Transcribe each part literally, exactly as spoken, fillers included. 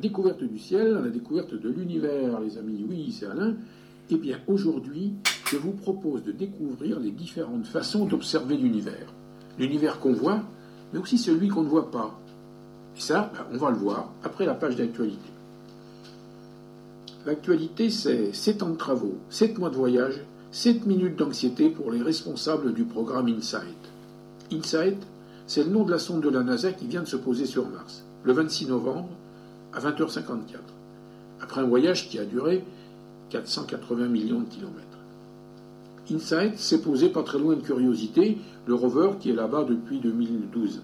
découverte du ciel, à la découverte de l'univers, les amis. Oui, c'est Alain. Eh bien, aujourd'hui, je vous propose de découvrir les différentes façons d'observer l'univers. L'univers qu'on voit, mais aussi celui qu'on ne voit pas. Et ça, ben, on va le voir après la page d'actualité. L'actualité, c'est sept ans de travaux, sept mois de voyage, sept minutes d'anxiété pour les responsables du programme InSight. InSight, c'est le nom de la sonde de la NASA qui vient de se poser sur Mars, le vingt-six novembre, à vingt heures cinquante-quatre, après un voyage qui a duré quatre cent quatre-vingts millions de kilomètres. InSight s'est posé pas très loin de Curiosity, le rover qui est là-bas depuis deux mille douze.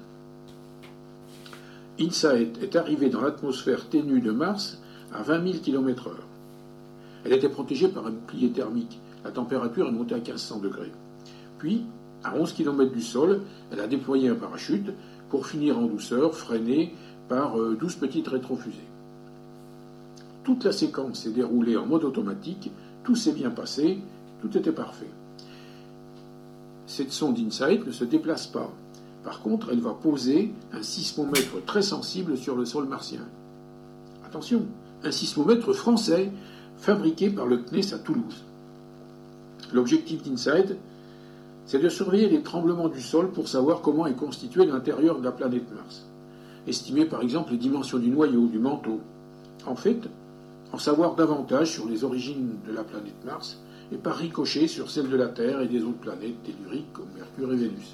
InSight est arrivé dans l'atmosphère ténue de Mars à vingt mille kilomètres heure. Elle était protégée par un bouclier thermique. La température est montée à mille cinq cents degrés. Puis, à onze kilomètres du sol, elle a déployé un parachute pour finir en douceur, freinée par douze petites rétrofusées. Toute la séquence s'est déroulée en mode automatique, tout s'est bien passé, tout était parfait. Cette sonde InSight ne se déplace pas. Par contre, elle va poser un sismomètre très sensible sur le sol martien. Attention, un sismomètre français fabriqué par le C N E S à Toulouse. L'objectif d'InSight, c'est de surveiller les tremblements du sol pour savoir comment est constitué l'intérieur de la planète Mars. Estimer par exemple les dimensions du noyau, du manteau. En fait, en savoir davantage sur les origines de la planète Mars et par ricochet sur celles de la Terre et des autres planètes telluriques comme Mercure et Vénus.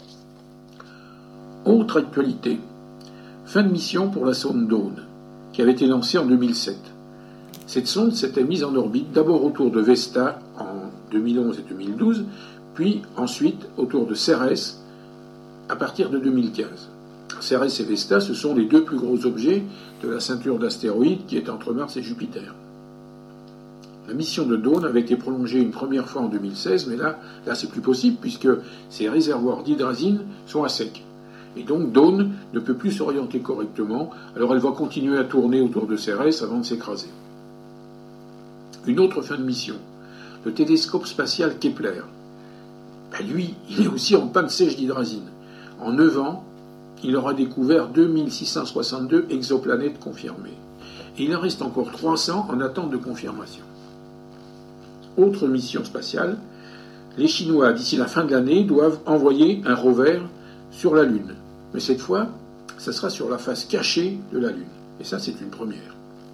Autre actualité, fin de mission pour la sonde Dawn, qui avait été lancée en deux mille sept. Cette sonde s'était mise en orbite d'abord autour de Vesta en deux mille onze et deux mille douze, puis ensuite autour de Cérès à partir de deux mille quinze. Cérès et Vesta, ce sont les deux plus gros objets de la ceinture d'astéroïdes qui est entre Mars et Jupiter. La mission de Dawn avait été prolongée une première fois en deux mille seize, mais là, là c'est plus possible puisque ces réservoirs d'hydrazine sont à sec. Et donc Dawn ne peut plus s'orienter correctement, alors elle va continuer à tourner autour de Cérès avant de s'écraser. Une autre fin de mission, le télescope spatial Kepler. Ben lui, il est aussi en panne sèche d'hydrazine. En neuf ans, il aura découvert deux mille six cent soixante-deux exoplanètes confirmées. Et il en reste encore trois cents en attente de confirmation. Autre mission spatiale, les Chinois, d'ici la fin de l'année, doivent envoyer un rover sur la Lune. Mais cette fois, ça sera sur la face cachée de la Lune. Et ça, c'est une première.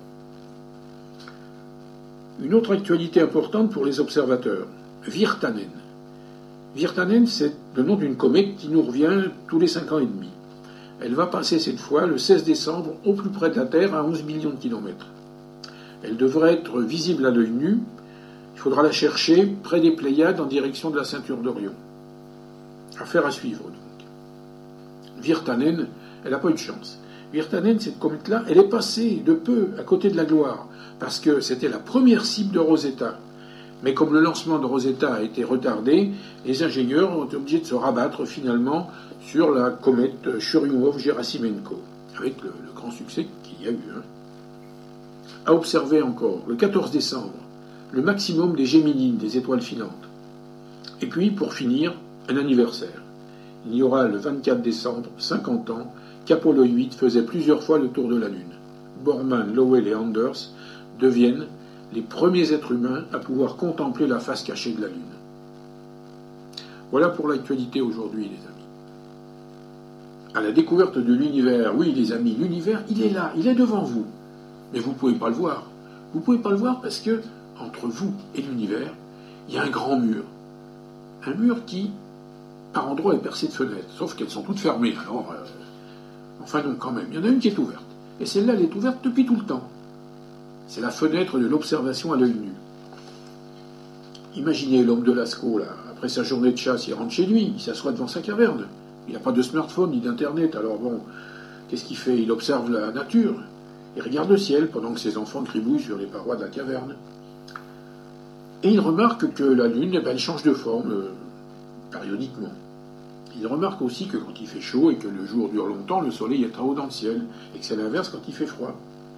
Une autre actualité importante pour les observateurs, Virtanen. Virtanen, c'est le nom d'une comète qui nous revient tous les cinq ans et demi. Elle va passer cette fois le seize décembre au plus près de la Terre à onze millions de kilomètres. Elle devrait être visible à l'œil nu. Il faudra la chercher près des Pléiades en direction de la ceinture d'Orion. Affaire à suivre donc. Virtanen, elle n'a pas eu de chance. Virtanen, cette comète-là, elle est passée de peu à côté de la gloire, parce que c'était la première cible de Rosetta. Mais comme le lancement de Rosetta a été retardé, les ingénieurs ont été obligés de se rabattre finalement sur la comète Churyumov-Gerasimenko, avec le, le grand succès qu'il y a eu. Hein. À observer encore, le quatorze décembre, le maximum des Géminines, des étoiles filantes. Et puis, pour finir, un anniversaire. Il y aura le vingt-quatre décembre, cinquante ans, qu'Apollo huit faisait plusieurs fois le tour de la Lune. Borman, Lowell et Anders deviennent les premiers êtres humains à pouvoir contempler la face cachée de la Lune. Voilà pour l'actualité aujourd'hui, les amis. À la découverte de l'univers, oui, les amis, l'univers, il est là, il est devant vous. Mais vous ne pouvez pas le voir. Vous ne pouvez pas le voir parce que, entre vous et l'univers, il y a un grand mur. Un mur qui, par endroits, est percé de fenêtres, sauf qu'elles sont toutes fermées. Alors, euh, enfin non, quand même, il y en a une qui est ouverte. Et celle-là, elle est ouverte depuis tout le temps. C'est la fenêtre de l'observation à l'œil nu. Imaginez l'homme de Lascaux, là, après sa journée de chasse, il rentre chez lui, il s'assoit devant sa caverne. Il n'a pas de smartphone ni d'internet, alors bon, qu'est-ce qu'il fait? Il observe la nature. Il regarde le ciel pendant que ses enfants cribouillent sur les parois de la caverne. Et il remarque que la Lune, eh ben, elle change de forme, euh, périodiquement. Il remarque aussi que quand il fait chaud et que le jour dure longtemps, le soleil est très haut dans le ciel, et que c'est l'inverse quand il fait froid.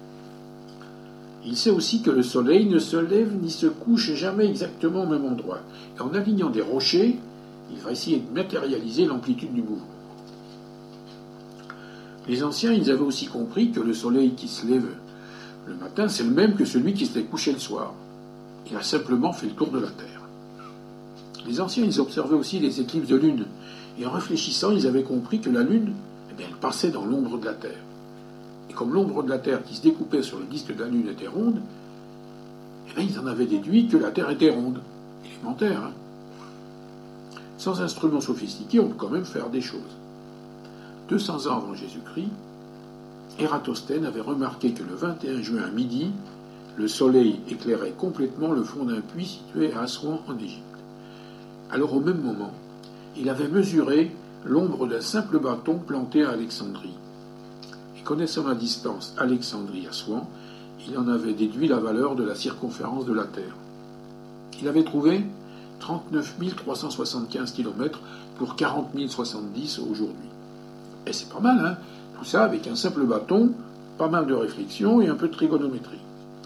Il sait aussi que le soleil ne se lève ni se couche jamais exactement au même endroit. Et en alignant des rochers, il va essayer de matérialiser l'amplitude du mouvement. Les anciens, ils avaient aussi compris que le soleil qui se lève le matin, c'est le même que celui qui s'était couché le soir. Il a simplement fait le tour de la Terre. Les anciens, ils observaient aussi les éclipses de lune. Et en réfléchissant, ils avaient compris que la lune, eh bien, elle passait dans l'ombre de la Terre. Et comme l'ombre de la Terre qui se découpait sur le disque de la lune était ronde, eh bien, ils en avaient déduit que la Terre était ronde. Élémentaire, hein. Sans instruments sophistiqués, on peut quand même faire des choses. deux cents ans avant Jésus-Christ, Ératosthène avait remarqué que le vingt et un juin à midi, le soleil éclairait complètement le fond d'un puits situé à Assouan en Égypte. Alors au même moment, il avait mesuré l'ombre d'un simple bâton planté à Alexandrie. Et connaissant la distance Alexandrie-Assouan, il en avait déduit la valeur de la circonférence de la Terre. Il avait trouvé trente-neuf mille trois cent soixante-quinze kilomètres pour quarante mille soixante-dix aujourd'hui. Et c'est pas mal, hein? Tout ça avec un simple bâton, pas mal de réflexion et un peu de trigonométrie.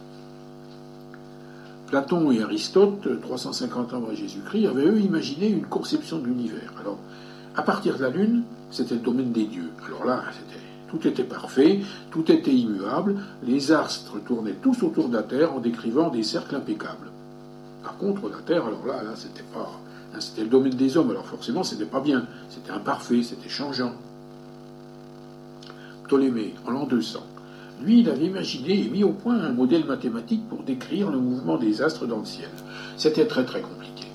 Platon et Aristote, trois cent cinquante ans avant Jésus-Christ, avaient eux imaginé une conception de l'univers. Alors, à partir de la Lune, c'était le domaine des dieux. Alors là, c'était, tout était parfait, tout était immuable, les astres tournaient tous autour de la Terre en décrivant des cercles impeccables. Par contre, la Terre, alors là, là, c'était pas, là, c'était le domaine des hommes. Alors forcément, c'était pas bien, c'était imparfait, c'était changeant. Ptolémée, en l'an deux cents, lui, il avait imaginé et mis au point un modèle mathématique pour décrire le mouvement des astres dans le ciel. C'était très très compliqué.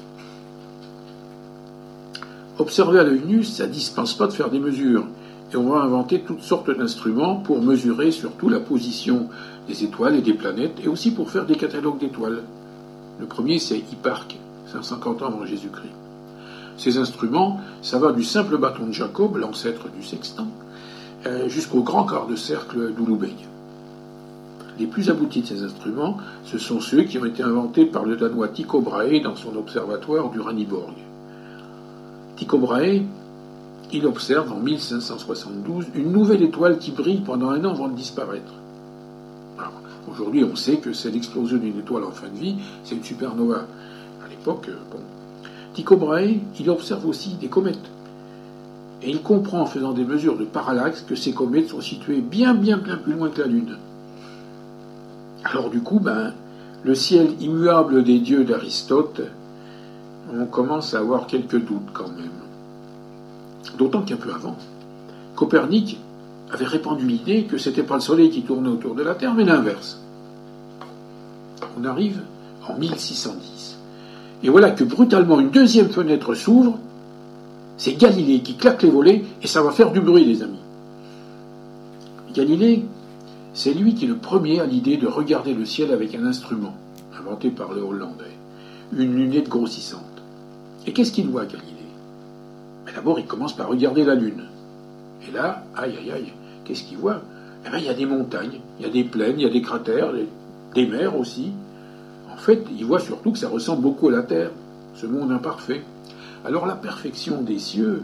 Observer à l'œil nu, ça ne dispense pas de faire des mesures. Et on va inventer toutes sortes d'instruments pour mesurer surtout la position des étoiles et des planètes, et aussi pour faire des catalogues d'étoiles. Le premier, c'est Hipparque, cinq cent cinquante ans avant Jésus-Christ. Ces instruments, ça va du simple bâton de Jacob, l'ancêtre du sextant, jusqu'au grand quart de cercle d'Ulubeg. Les plus aboutis de ces instruments, ce sont ceux qui ont été inventés par le Danois Tycho Brahe dans son observatoire du Raniborg. Tycho Brahe, il observe en mille cinq cent soixante-douze une nouvelle étoile qui brille pendant un an avant de disparaître. Alors, aujourd'hui, on sait que c'est l'explosion d'une étoile en fin de vie, c'est une supernova. À l'époque, bon. Tycho Brahe, il observe aussi des comètes. Et il comprend en faisant des mesures de parallaxe que ces comètes sont situées bien bien bien plus loin que la Lune. Alors du coup, ben, le ciel immuable des dieux d'Aristote, on commence à avoir quelques doutes quand même. D'autant qu'un peu avant, Copernic avait répandu l'idée que ce n'était pas le Soleil qui tournait autour de la Terre, mais l'inverse. On arrive en mille six cent dix. Et voilà que brutalement une deuxième fenêtre s'ouvre. C'est Galilée qui claque les volets, et ça va faire du bruit, les amis. Galilée, c'est lui qui est le premier à l'idée de regarder le ciel avec un instrument, inventé par les Hollandais, une lunette grossissante. Et qu'est-ce qu'il voit, Galilée? Mais d'abord, il commence par regarder la Lune. Et là, aïe, aïe, aïe, qu'est-ce qu'il voit? Eh bien, il y a des montagnes, il y a des plaines, il y a des cratères, des mers aussi. En fait, il voit surtout que ça ressemble beaucoup à la Terre, ce monde imparfait. Alors la perfection des cieux,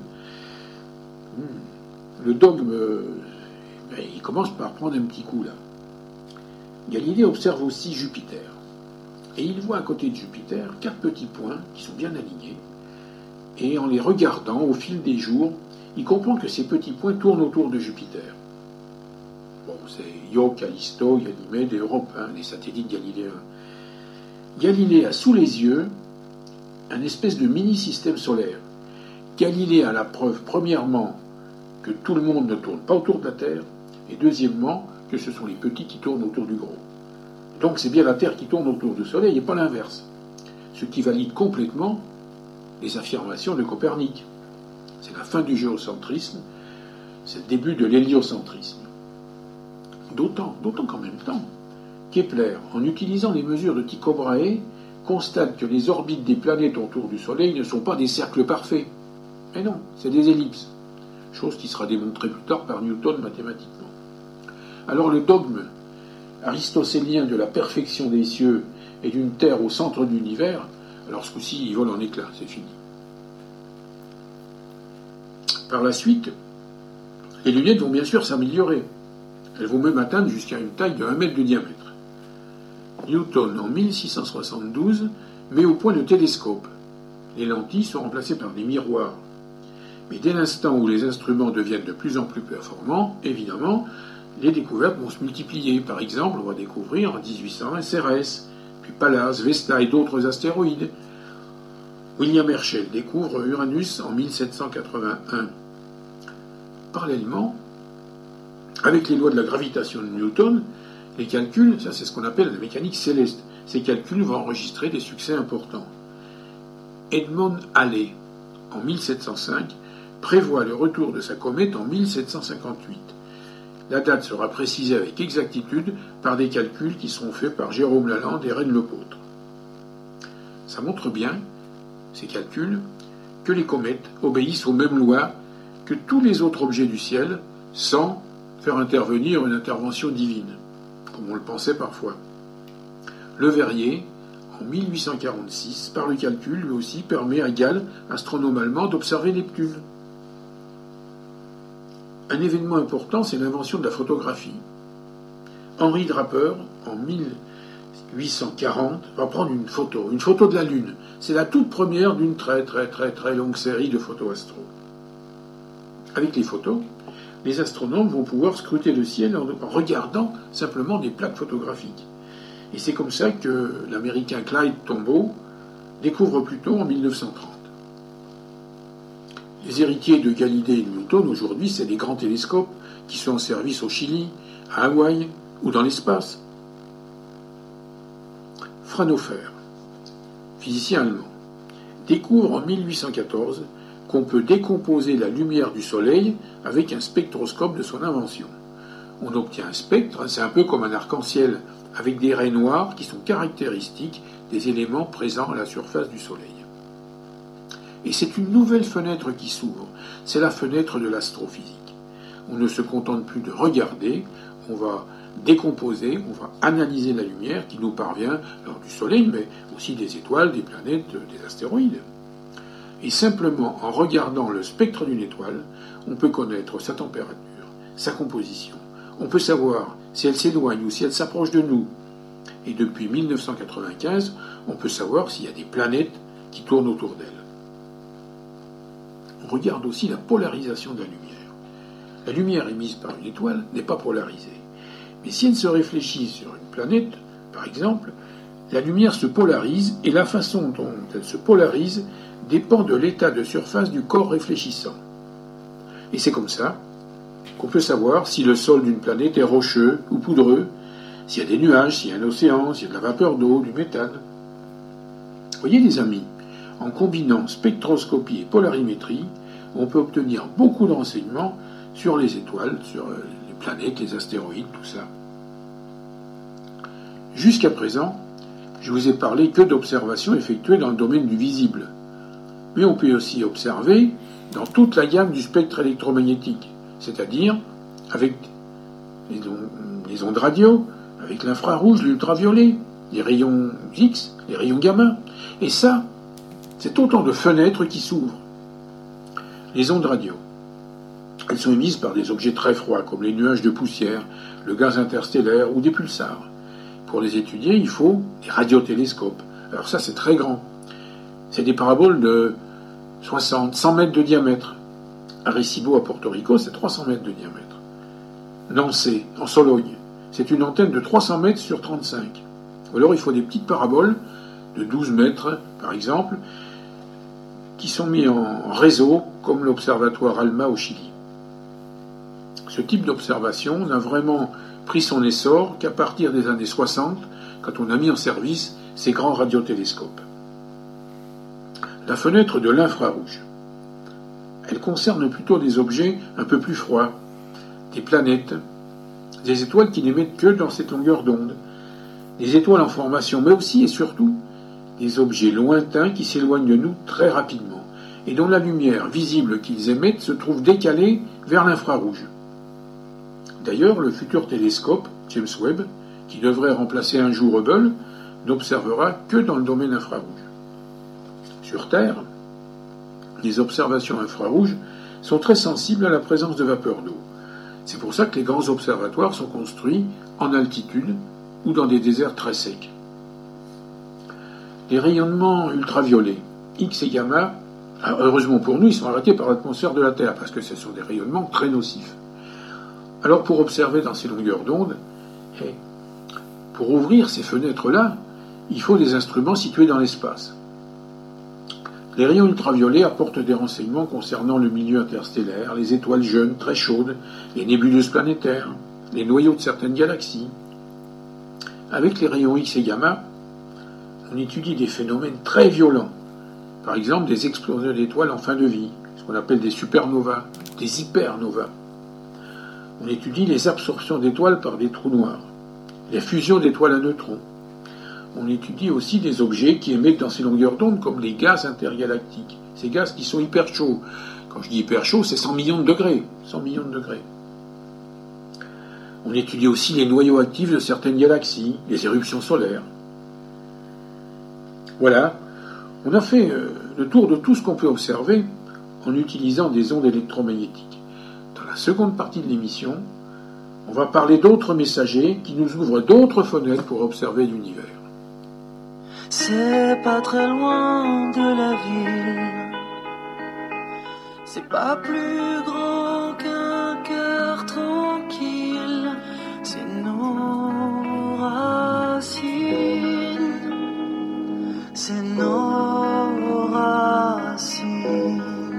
le dogme, ben, il commence par prendre un petit coup là. Galilée observe aussi Jupiter. Et il voit à côté de Jupiter quatre petits points qui sont bien alignés. Et en les regardant au fil des jours, il comprend que ces petits points tournent autour de Jupiter. Bon, c'est Io, Callisto, Ganymède et Europe, hein, les satellites galiléens. Galilée a sous les yeux un espèce de mini-système solaire. Galilée a la preuve, premièrement, que tout le monde ne tourne pas autour de la Terre, et deuxièmement, que ce sont les petits qui tournent autour du gros. Donc c'est bien la Terre qui tourne autour du Soleil, et pas l'inverse. Ce qui valide complètement les affirmations de Copernic. C'est la fin du géocentrisme, c'est le début de l'héliocentrisme. D'autant, d'autant qu'en même temps, Kepler, en utilisant les mesures de Tycho Brahe, constate que les orbites des planètes autour du Soleil ne sont pas des cercles parfaits. Mais non, c'est des ellipses. Chose qui sera démontrée plus tard par Newton mathématiquement. Alors le dogme aristotélien de la perfection des cieux et d'une Terre au centre de l'univers, alors ce coup-ci, il vole en éclats, c'est fini. Par la suite, les lunettes vont bien sûr s'améliorer. Elles vont même atteindre jusqu'à une taille de un mètre de diamètre. Newton, en mille six cent soixante-douze, met au point le télescope. Les lentilles sont remplacées par des miroirs. Mais dès l'instant où les instruments deviennent de plus en plus performants, évidemment, les découvertes vont se multiplier. Par exemple, on va découvrir en mille huit cents S R S, puis Pallas, Vesta et d'autres astéroïdes. William Herschel découvre Uranus en mille sept cent quatre-vingt-un. Parallèlement, avec les lois de la gravitation de Newton, les calculs, ça c'est ce qu'on appelle la mécanique céleste, ces calculs vont enregistrer des succès importants. Edmond Halley, en mille sept cent cinq, prévoit le retour de sa comète en mille sept cent cinquante-huit. La date sera précisée avec exactitude par des calculs qui seront faits par Jérôme Lalande et Rennes Lepôtre. Ça montre bien, ces calculs, que les comètes obéissent aux mêmes lois que tous les autres objets du ciel, sans faire intervenir une intervention divine, comme on le pensait parfois. Le Verrier, en mille huit cent quarante-six, par le calcul, lui aussi, permet à Gall, astronome allemand, d'observer Neptune. Un événement important, c'est l'invention de la photographie. Henri Draper, en mille huit cent quarante, va prendre une photo, une photo de la Lune. C'est la toute première d'une très très très très longue série de photos astro. Avec les photos, les astronomes vont pouvoir scruter le ciel en regardant simplement des plaques photographiques. Et c'est comme ça que l'Américain Clyde Tombaugh découvre Pluton en mille neuf cent trente. Les héritiers de Galilée et de Newton aujourd'hui, c'est les grands télescopes qui sont en service au Chili, à Hawaï ou dans l'espace. Fraunhofer, physicien allemand, découvre en mille huit cent quatorze qu'on peut décomposer la lumière du Soleil avec un spectroscope de son invention. On obtient un spectre, c'est un peu comme un arc-en-ciel, avec des raies noires qui sont caractéristiques des éléments présents à la surface du Soleil. Et c'est une nouvelle fenêtre qui s'ouvre, c'est la fenêtre de l'astrophysique. On ne se contente plus de regarder, on va décomposer, on va analyser la lumière qui nous parvient lors du Soleil, mais aussi des étoiles, des planètes, des astéroïdes. Et simplement en regardant le spectre d'une étoile, on peut connaître sa température, sa composition. On peut savoir si elle s'éloigne ou si elle s'approche de nous. Et depuis mille neuf cent quatre-vingt-quinze, on peut savoir s'il y a des planètes qui tournent autour d'elle. On regarde aussi la polarisation de la lumière. La lumière émise par une étoile n'est pas polarisée. Mais si elle se réfléchit sur une planète, par exemple, la lumière se polarise et la façon dont elle se polarise dépend de l'état de surface du corps réfléchissant. Et c'est comme ça qu'on peut savoir si le sol d'une planète est rocheux ou poudreux, s'il y a des nuages, s'il y a un océan, s'il y a de la vapeur d'eau, du méthane. Vous voyez les amis, en combinant spectroscopie et polarimétrie, on peut obtenir beaucoup de renseignements sur les étoiles, sur les planètes, les astéroïdes, tout ça. Jusqu'à présent, je vous ai parlé que d'observations effectuées dans le domaine du visible. Mais on peut aussi observer dans toute la gamme du spectre électromagnétique, c'est-à-dire avec les ondes radio, avec l'infrarouge, l'ultraviolet, les rayons X, les rayons gamma. Et ça, c'est autant de fenêtres qui s'ouvrent. Les ondes radio, elles sont émises par des objets très froids, comme les nuages de poussière, le gaz interstellaire ou des pulsars. Pour les étudier, il faut des radiotélescopes. Alors ça, c'est très grand. C'est des paraboles de soixante, cent mètres de diamètre. Arecibo, à Porto Rico, c'est trois cents mètres de diamètre. Nancé, en Sologne, c'est une antenne de trois cents mètres sur trente-cinq. Ou alors, il faut des petites paraboles de douze mètres, par exemple, qui sont mis en réseau, comme l'observatoire ALMA au Chili. Ce type d'observation n'a vraiment pris son essor qu'à partir des années soixante, quand on a mis en service ces grands radiotélescopes. La fenêtre de l'infrarouge. Elle concerne plutôt des objets un peu plus froids, des planètes, des étoiles qui n'émettent que dans cette longueur d'onde, des étoiles en formation, mais aussi et surtout des objets lointains qui s'éloignent de nous très rapidement et dont la lumière visible qu'ils émettent se trouve décalée vers l'infrarouge. D'ailleurs, le futur télescope, James Webb, qui devrait remplacer un jour Hubble, n'observera que dans le domaine infrarouge. Sur Terre, les observations infrarouges sont très sensibles à la présence de vapeur d'eau. C'est pour ça que les grands observatoires sont construits en altitude ou dans des déserts très secs. Les rayonnements ultraviolets, X et gamma, heureusement pour nous, ils sont arrêtés par l'atmosphère de la Terre, parce que ce sont des rayonnements très nocifs. Alors pour observer dans ces longueurs d'onde, pour ouvrir ces fenêtres-là, il faut des instruments situés dans l'espace. Les rayons ultraviolets apportent des renseignements concernant le milieu interstellaire, les étoiles jeunes très chaudes, les nébuleuses planétaires, les noyaux de certaines galaxies. Avec les rayons X et gamma, on étudie des phénomènes très violents, par exemple des explosions d'étoiles en fin de vie, ce qu'on appelle des supernovas, des hypernovas. On étudie les absorptions d'étoiles par des trous noirs, les fusions d'étoiles à neutrons. On étudie aussi des objets qui émettent dans ces longueurs d'onde, comme les gaz intergalactiques, ces gaz qui sont hyper chauds. Quand je dis hyper chaud, c'est cent millions de degrés. cent millions de degrés. On étudie aussi les noyaux actifs de certaines galaxies, les éruptions solaires. Voilà, on a fait le tour de tout ce qu'on peut observer en utilisant des ondes électromagnétiques. Dans la seconde partie de l'émission, on va parler d'autres messagers qui nous ouvrent d'autres fenêtres pour observer l'univers. C'est pas très loin de la ville, c'est pas plus grand qu'un cœur tranquille, c'est nos racines, c'est nos racines.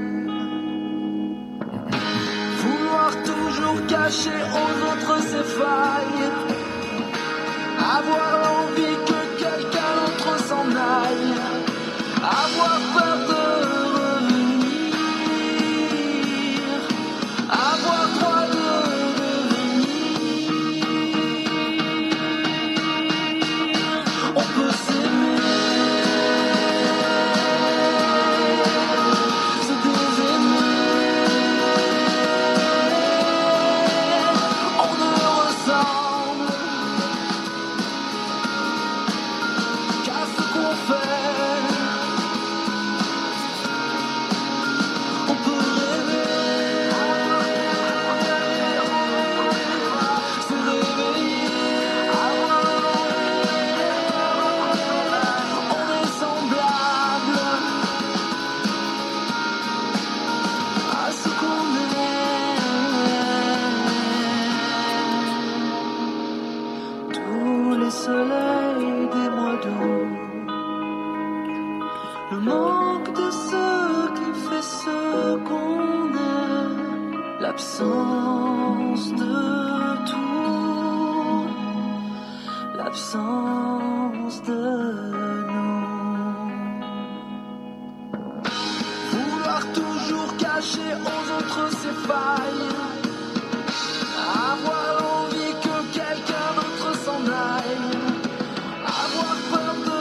Vouloir toujours cacher aux autres ses failles, avoir l'envie que quelqu'un d'autre s'en aille, avoir peur de revenir, avoir droit de devenir. On peut s'aimer, se désaimer, on ne ressemble qu'à ce qu'on fait. On peut rêver, se réveiller, on est semblable à ce qu'on est. Tous les soleils des mois d'août, le manque de ce qui fait ce qu'on est, l'absence de tout, l'absence de nous. Vouloir toujours cacher aux autres ses failles, avoir l'envie que quelqu'un d'autre s'en aille, avoir peur de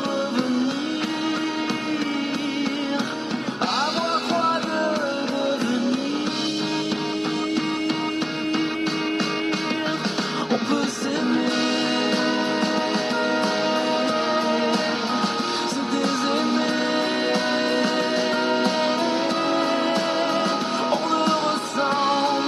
revenir, avoir droit de devenir. On peut s'aimer, se désaimer, on ne ressemble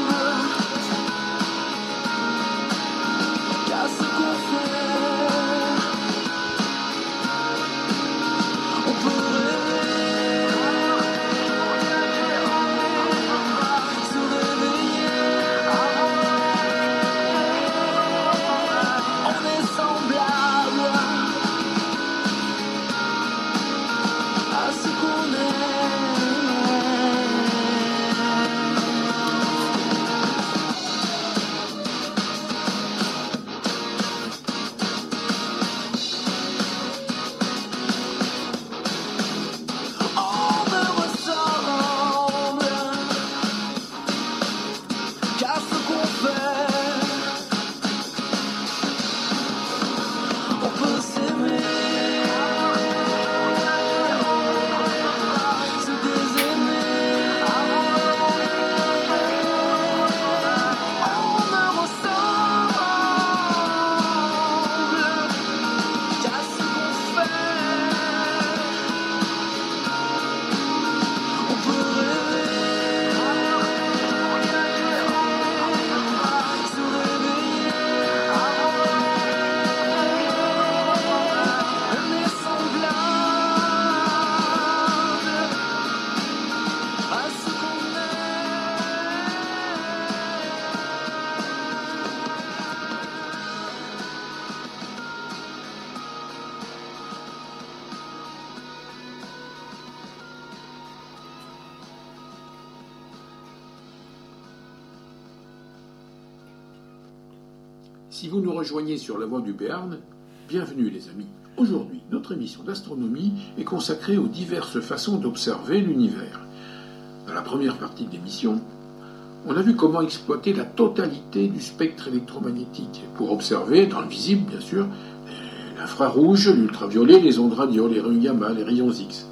Si vous nous rejoignez sur la voie du Béarn, bienvenue les amis. Aujourd'hui, notre émission d'astronomie est consacrée aux diverses façons d'observer l'univers. Dans la première partie de l'émission, on a vu comment exploiter la totalité du spectre électromagnétique pour observer, dans le visible bien sûr, l'infrarouge, l'ultraviolet, les ondes radio, les rayons gamma, les rayons X.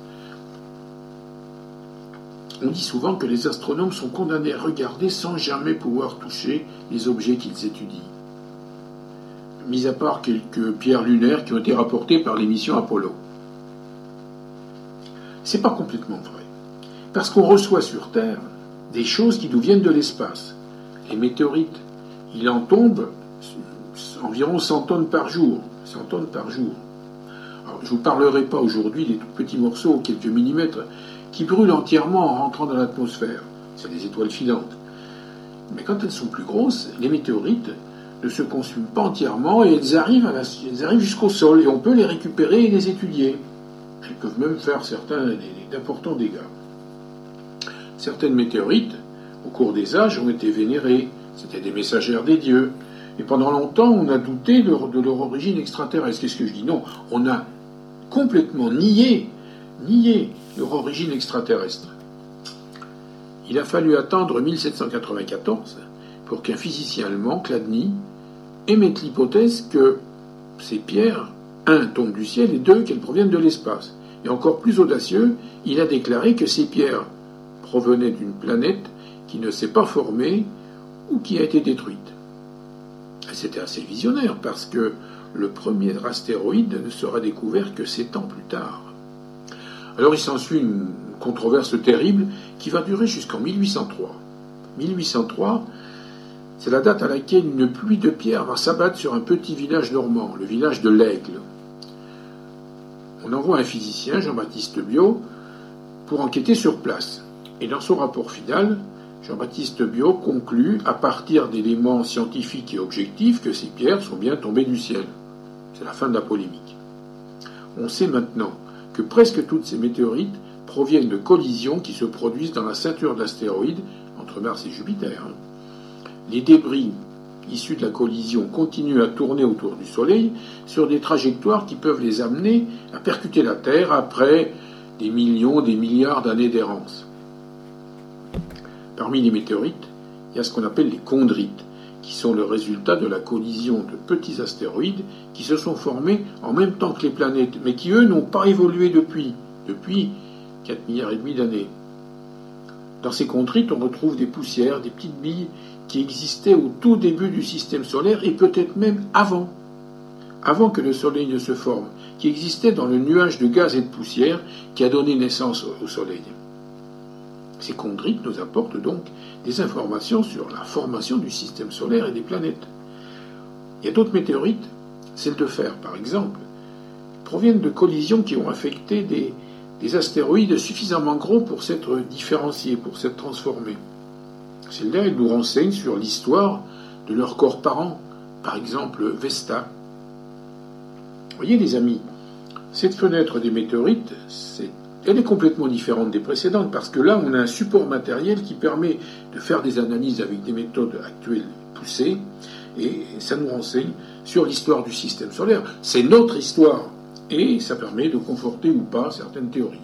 On dit souvent que les astronomes sont condamnés à regarder sans jamais pouvoir toucher les objets qu'ils étudient. Mis à part quelques pierres lunaires qui ont été rapportées par les missions Apollo. C'est pas complètement vrai. Parce qu'on reçoit sur Terre des choses qui nous viennent de l'espace. Les météorites, il en tombe environ cent tonnes par jour. cent tonnes par jour. Alors, je ne vous parlerai pas aujourd'hui des tout petits morceaux, quelques millimètres, qui brûlent entièrement en rentrant dans l'atmosphère. C'est des étoiles filantes. Mais quand elles sont plus grosses, les météorites ne se consument pas entièrement et elles arrivent, à la, elles arrivent jusqu'au sol et on peut les récupérer et les étudier. Elles peuvent même faire certains d'importants dégâts. Certaines météorites, au cours des âges, ont été vénérées. C'était des messagères des dieux. Et pendant longtemps, on a douté de leur, de leur origine extraterrestre. Qu'est-ce que je dis? Non, on a complètement nié, nié leur origine extraterrestre. Il a fallu attendre mille sept cent quatre-vingt-quatorze pour qu'un physicien allemand, Chladni, émette l'hypothèse que ces pierres, un, tombent du ciel et deux, qu'elles proviennent de l'espace. Et encore plus audacieux, il a déclaré que ces pierres provenaient d'une planète qui ne s'est pas formée ou qui a été détruite. C'était assez visionnaire parce que le premier astéroïde ne sera découvert que sept ans plus tard. Alors il s'ensuit une controverse terrible qui va durer jusqu'en mille huit cent trois. mille huit cent trois, c'est la date à laquelle une pluie de pierres va s'abattre sur un petit village normand, le village de l'Aigle. On envoie un physicien, Jean-Baptiste Biot, pour enquêter sur place. Et dans son rapport final, Jean-Baptiste Biot conclut, à partir d'éléments scientifiques et objectifs, que ces pierres sont bien tombées du ciel. C'est la fin de la polémique. On sait maintenant que presque toutes ces météorites proviennent de collisions qui se produisent dans la ceinture d'astéroïdes entre Mars et Jupiter. Les débris issus de la collision continuent à tourner autour du Soleil sur des trajectoires qui peuvent les amener à percuter la Terre après des millions, des milliards d'années d'errance. Parmi les météorites, il y a ce qu'on appelle les chondrites, qui sont le résultat de la collision de petits astéroïdes qui se sont formés en même temps que les planètes, mais qui, eux, n'ont pas évolué depuis, depuis quatre milliards et demi d'années. Dans ces chondrites, on retrouve des poussières, des petites billes qui existaient au tout début du système solaire et peut-être même avant, avant que le Soleil ne se forme, qui existaient dans le nuage de gaz et de poussière qui a donné naissance au Soleil. Ces chondrites nous apportent donc des informations sur la formation du système solaire et des planètes. Il y a d'autres météorites, celles de fer par exemple, proviennent de collisions qui ont affecté des, des astéroïdes suffisamment gros pour s'être différenciés, pour s'être transformés. Celles-là, elles nous renseignent sur l'histoire de leurs corps parents, par exemple Vesta. Vous voyez les amis, cette fenêtre des météorites, c'est elle est complètement différente des précédentes parce que là, on a un support matériel qui permet de faire des analyses avec des méthodes actuelles poussées et ça nous renseigne sur l'histoire du système solaire. C'est notre histoire et ça permet de conforter ou pas certaines théories.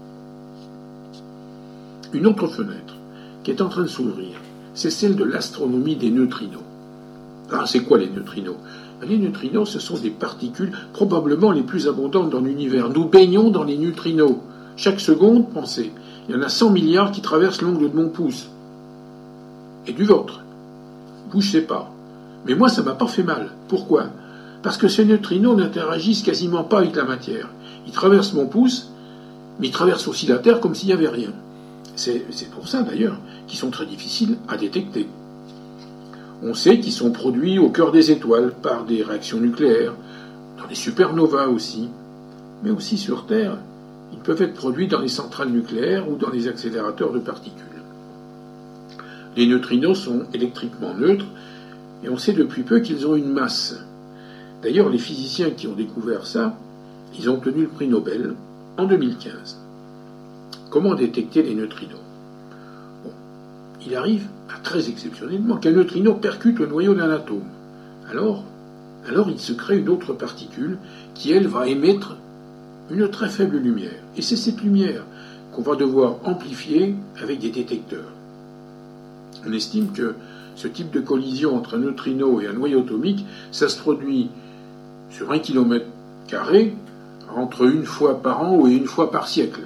Une autre fenêtre qui est en train de s'ouvrir, c'est celle de l'astronomie des neutrinos. Alors, c'est quoi les neutrinos? Les neutrinos, ce sont des particules probablement les plus abondantes dans l'univers. Nous baignons dans les neutrinos. Chaque seconde, pensez, il y en a cent milliards qui traversent l'ongle de mon pouce. Et du vôtre. Vous, je ne sais pas. Mais moi, ça ne m'a pas fait mal. Pourquoi? Parce que ces neutrinos n'interagissent quasiment pas avec la matière. Ils traversent mon pouce, mais ils traversent aussi la Terre comme s'il n'y avait rien. C'est, c'est pour ça, d'ailleurs, qu'ils sont très difficiles à détecter. On sait qu'ils sont produits au cœur des étoiles par des réactions nucléaires, dans les supernovas aussi, mais aussi sur Terre. Ils peuvent être produits dans les centrales nucléaires ou dans les accélérateurs de particules. Les neutrinos sont électriquement neutres et on sait depuis peu qu'ils ont une masse. D'ailleurs, les physiciens qui ont découvert ça, ils ont obtenu le prix Nobel en deux mille quinze. Comment détecter les neutrinos? Bon, il arrive, très exceptionnellement, qu'un neutrino percute le noyau d'un atome. Alors, alors il se crée une autre particule qui, elle, va émettre une très faible lumière. Et c'est cette lumière qu'on va devoir amplifier avec des détecteurs. On estime que ce type de collision entre un neutrino et un noyau atomique, ça se produit sur un kilomètre carré entre une fois par an et une fois par siècle.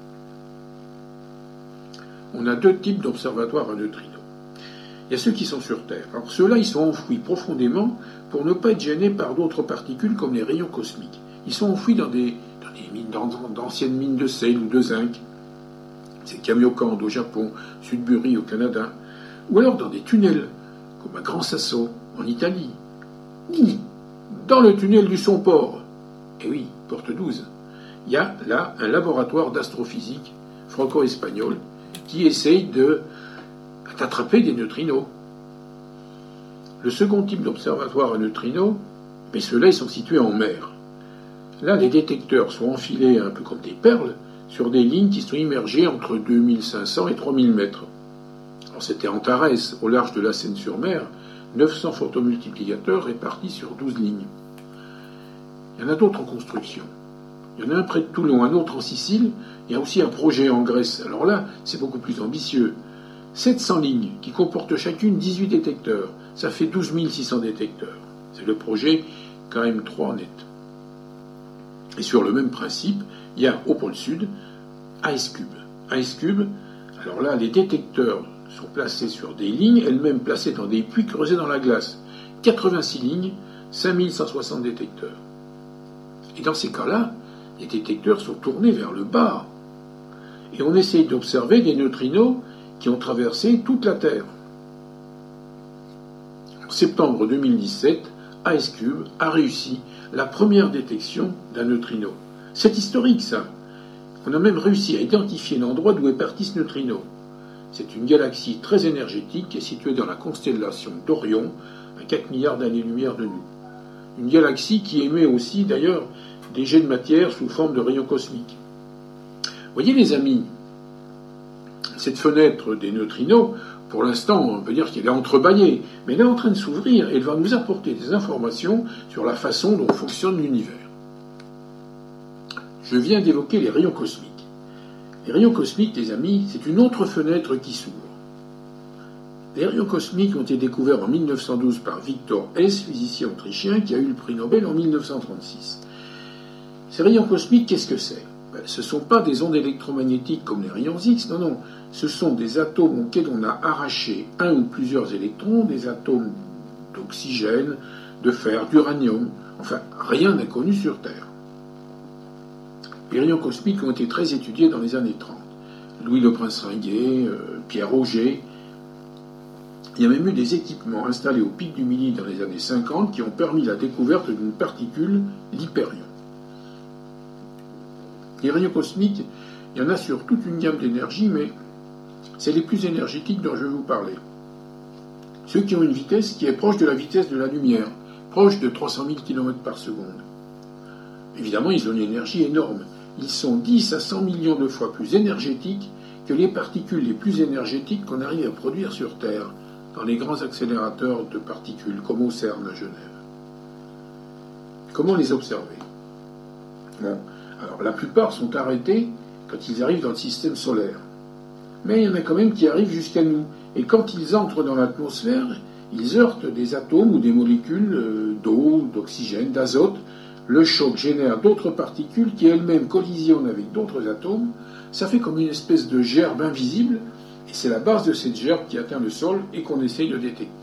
On a deux types d'observatoires à neutrinos. Il y a ceux qui sont sur Terre. Alors ceux-là, ils sont enfouis profondément pour ne pas être gênés par d'autres particules comme les rayons cosmiques. Ils sont enfouis dans des, dans des mines, dans, d'anciennes mines de sel ou de zinc. C'est Kamiokande au Japon, Sudbury au Canada, ou alors dans des tunnels, comme à Gran Sasso, en Italie, ou dans le tunnel du Somport. Et oui, porte douze. Il y a là un laboratoire d'astrophysique franco-espagnol qui essaye de, d'attraper des neutrinos. Le second type d'observatoire à neutrinos, mais ceux-là, ils sont situés en mer. Là, les détecteurs sont enfilés un peu comme des perles sur des lignes qui sont immergées entre deux mille cinq cents et trois mille mètres. Alors, c'était Antares, au large de la Seine-sur-Mer, neuf cents photomultiplicateurs répartis sur douze lignes. Il y en a d'autres en construction. Il y en a un près de Toulon, un autre en Sicile. Il y a aussi un projet en Grèce. Alors là, c'est beaucoup plus ambitieux. sept cents lignes qui comportent chacune dix-huit détecteurs. Ça fait douze mille six cents détecteurs. C'est le projet K M trois net. Et sur le même principe, il y a au pôle sud IceCube. IceCube, alors là, les détecteurs sont placés sur des lignes, elles-mêmes placées dans des puits creusés dans la glace. quatre-vingt-six lignes, cinq mille cent soixante détecteurs. Et dans ces cas-là, les détecteurs sont tournés vers le bas. Et on essaye d'observer des neutrinos qui ont traversé toute la Terre. En septembre deux mille dix-sept, IceCube a réussi la première détection d'un neutrino. C'est historique, ça. On a même réussi à identifier l'endroit d'où est parti ce neutrino. C'est une galaxie très énergétique qui est située dans la constellation d'Orion, à quatre milliards d'années-lumière de nous. Une galaxie qui émet aussi, d'ailleurs, des jets de matière sous forme de rayons cosmiques. Vous voyez, les amis, cette fenêtre des neutrinos, pour l'instant, on peut dire qu'elle est entrebâillée, mais elle est en train de s'ouvrir et elle va nous apporter des informations sur la façon dont fonctionne l'univers. Je viens d'évoquer les rayons cosmiques. Les rayons cosmiques, les amis, c'est une autre fenêtre qui s'ouvre. Les rayons cosmiques ont été découverts en mille neuf cent douze par Victor Hess, physicien autrichien, qui a eu le prix Nobel en mille neuf cent trente-six. Ces rayons cosmiques, qu'est-ce que c'est ? Ben, ce ne sont pas des ondes électromagnétiques comme les rayons X, non, non. Ce sont des atomes auxquels on a arraché un ou plusieurs électrons, des atomes d'oxygène, de fer, d'uranium. Enfin, rien n'est connu sur Terre. Les rayons cosmiques ont été très étudiés dans les années trente. Louis Le Prince-Ringuet, euh, Pierre Auger. Il y a même eu des équipements installés au pic du Midi dans les années cinquante qui ont permis la découverte d'une particule, l'hyperion. Les rayons cosmiques, il y en a sur toute une gamme d'énergie, mais c'est les plus énergétiques dont je vais vous parler. Ceux qui ont une vitesse qui est proche de la vitesse de la lumière, proche de trois cent mille kilomètres par seconde. Évidemment, ils ont une énergie énorme. Ils sont dix à cent millions de fois plus énergétiques que les particules les plus énergétiques qu'on arrive à produire sur Terre, dans les grands accélérateurs de particules, comme au CERN à Genève. Comment les observer ? Bon, alors la plupart sont arrêtés quand ils arrivent dans le système solaire. Mais il y en a quand même qui arrivent jusqu'à nous. Et quand ils entrent dans l'atmosphère, ils heurtent des atomes ou des molécules d'eau, d'oxygène, d'azote. Le choc génère d'autres particules qui elles-mêmes collisionnent avec d'autres atomes. Ça fait comme une espèce de gerbe invisible, et c'est la base de cette gerbe qui atteint le sol et qu'on essaye de détecter.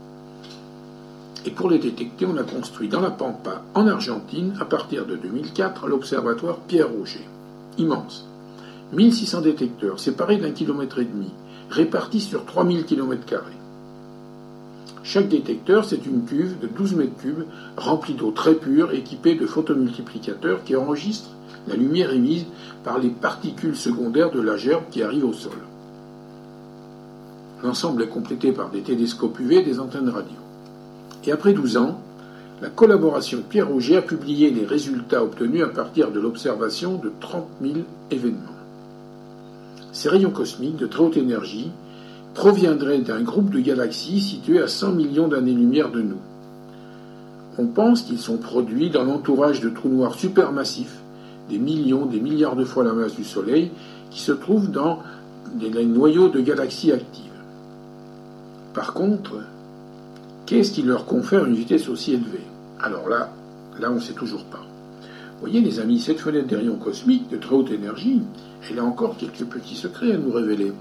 Et pour les détecter, on a construit dans la Pampa, en Argentine, à partir de deux mille quatre, l'observatoire Pierre Auger. Immense. mille six cents détecteurs, séparés d'un kilomètre et demi, répartis sur trois mille kilomètres carrés. Chaque détecteur, c'est une cuve de douze mètres cubes, remplie d'eau très pure, équipée de photomultiplicateurs qui enregistrent la lumière émise par les particules secondaires de la gerbe qui arrivent au sol. L'ensemble est complété par des télescopes U V et des antennes radio. Et après douze ans, la collaboration Pierre Auger a publié les résultats obtenus à partir de l'observation de trente mille événements. Ces rayons cosmiques de très haute énergie proviendraient d'un groupe de galaxies situées à cent millions d'années-lumière de nous. on pense qu'ils sont produits dans l'entourage de trous noirs supermassifs, des millions, des milliards de fois la masse du Soleil, qui se trouvent dans des noyaux de galaxies actives. Par contre, qu'est-ce qui leur confère une vitesse aussi élevée? Alors là, là on ne sait toujours pas. Vous voyez les amis, cette fenêtre des rayons cosmiques de très haute énergie, elle a encore quelques petits secrets à nous révéler.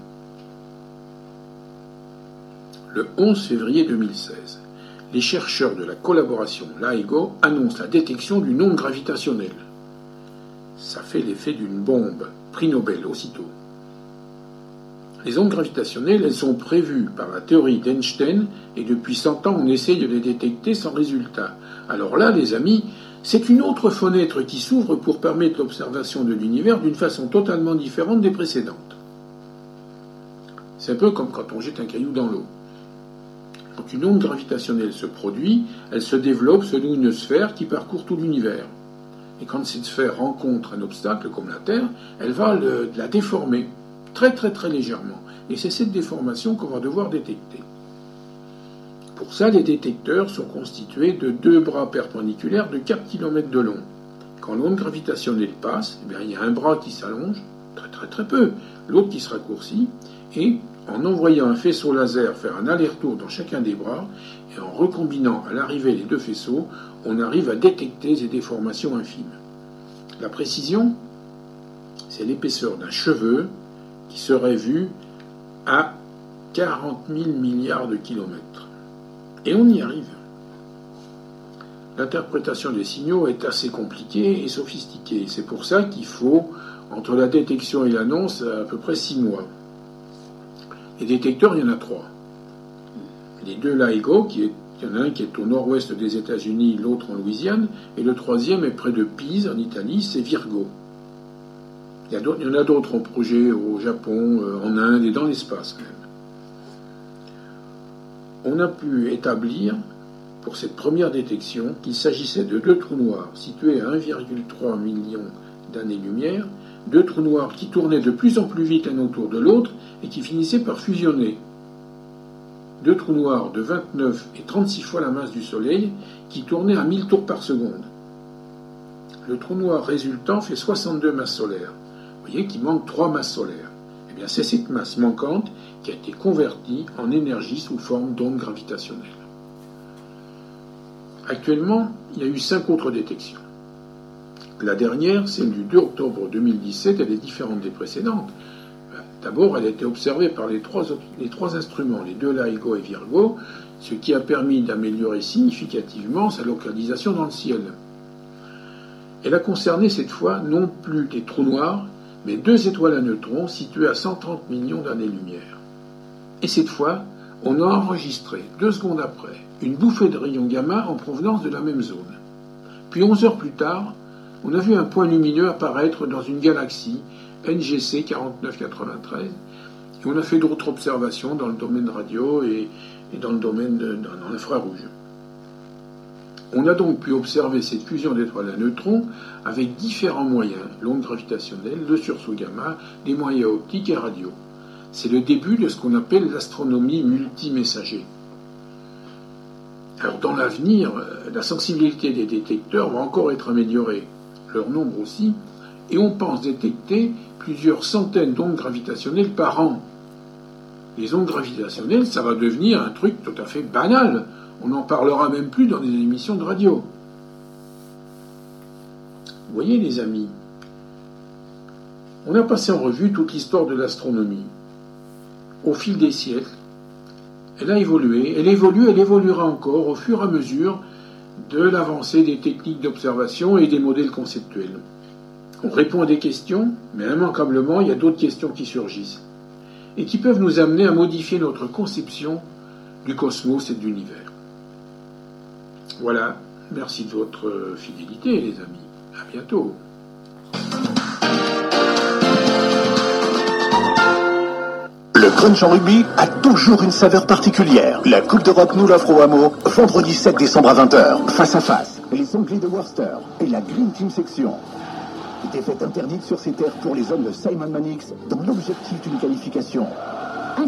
Le onze février deux mille seize, les chercheurs de la collaboration LIGO annoncent la détection d'une onde gravitationnelle. Ça fait l'effet d'une bombe, prix Nobel aussitôt. Les ondes gravitationnelles, elles sont prévues par la théorie d'Einstein et depuis cent ans on essaye de les détecter sans résultat. Alors là, les amis, c'est une autre fenêtre qui s'ouvre pour permettre l'observation de l'univers d'une façon totalement différente des précédentes. C'est un peu comme quand on jette un caillou dans l'eau. Quand une onde gravitationnelle se produit, elle se développe selon une sphère qui parcourt tout l'univers. Et quand cette sphère rencontre un obstacle comme la Terre, elle va le, la déformer, très très très légèrement. Et c'est cette déformation qu'on va devoir détecter. Pour ça, les détecteurs sont constitués de deux bras perpendiculaires de quatre kilomètres de long. Quand l'onde gravitationnelle passe, eh bien, il y a un bras qui s'allonge, très très très peu, l'autre qui se raccourcit, et en envoyant un faisceau laser faire un aller-retour dans chacun des bras, et en recombinant à l'arrivée les deux faisceaux, on arrive à détecter ces déformations infimes. La précision, c'est l'épaisseur d'un cheveu qui serait vue à quarante mille milliards de kilomètres. Et on y arrive. L'interprétation des signaux est assez compliquée et sophistiquée. C'est pour ça qu'il faut, entre la détection et l'annonce, à peu près six mois. Les détecteurs, il y en a trois. Les deux LIGO, qui est, il y en a un qui est au nord-ouest des États-Unis, l'autre en Louisiane, et le troisième est près de Pise, en Italie, c'est Virgo. Il y, a il y en a d'autres en projet au Japon, en Inde et dans l'espace même. On a pu établir, pour cette première détection, qu'il s'agissait de deux trous noirs situés à un virgule trois million d'années-lumière, deux trous noirs qui tournaient de plus en plus vite l'un autour de l'autre et qui finissaient par fusionner. Deux trous noirs de vingt-neuf et trente-six fois la masse du Soleil qui tournaient à mille tours par seconde. Le trou noir résultant fait soixante-deux masses solaires. Vous voyez qu'il manque trois masses solaires. Eh bien, c'est cette masse manquante qui a été convertie en énergie sous forme d'ondes gravitationnelles. Actuellement, il y a eu cinq autres détections. La dernière, celle du deux octobre deux mille dix-sept, elle est différente des précédentes. D'abord, elle a été observée par les trois, les trois instruments, les deux LIGO et Virgo, ce qui a permis d'améliorer significativement sa localisation dans le ciel. Elle a concerné cette fois non plus des trous noirs, mais deux étoiles à neutrons situées à cent trente millions d'années-lumière. Et cette fois, on a enregistré, deux secondes après, une bouffée de rayons gamma en provenance de la même zone. Puis onze heures plus tard, on a vu un point lumineux apparaître dans une galaxie, N G C quarante-neuf quatre-vingt-treize, et on a fait d'autres observations dans le domaine radio et, et dans le domaine de, dans, dans l'infrarouge. On a donc pu observer cette fusion d'étoiles à neutrons avec différents moyens, l'onde gravitationnelle, le sursaut gamma, les moyens optiques et radio. C'est le début de ce qu'on appelle l'astronomie multimessager. Alors dans l'avenir, la sensibilité des détecteurs va encore être améliorée, leur nombre aussi, et on pense détecter plusieurs centaines d'ondes gravitationnelles par an. Les ondes gravitationnelles, ça va devenir un truc tout à fait banal. On n'en parlera même plus dans des émissions de radio. Vous voyez les amis, on a passé en revue toute l'histoire de l'astronomie. Au fil des siècles, elle a évolué, elle évolue, elle évoluera encore au fur et à mesure de l'avancée des techniques d'observation et des modèles conceptuels. On répond à des questions, mais immanquablement, il y a d'autres questions qui surgissent et qui peuvent nous amener à modifier notre conception du cosmos et de l'univers. Voilà, merci de votre fidélité, les amis. À bientôt. Le crunch en rugby a toujours une saveur particulière. La Coupe d'Europe nous l'offre au Hameau, vendredi sept décembre à vingt heures. Face à face, les Anglais de Worcester et la Green Team Section. Défaite interdite sur ces terres pour les hommes de Simon Mannix dans l'objectif d'une qualification.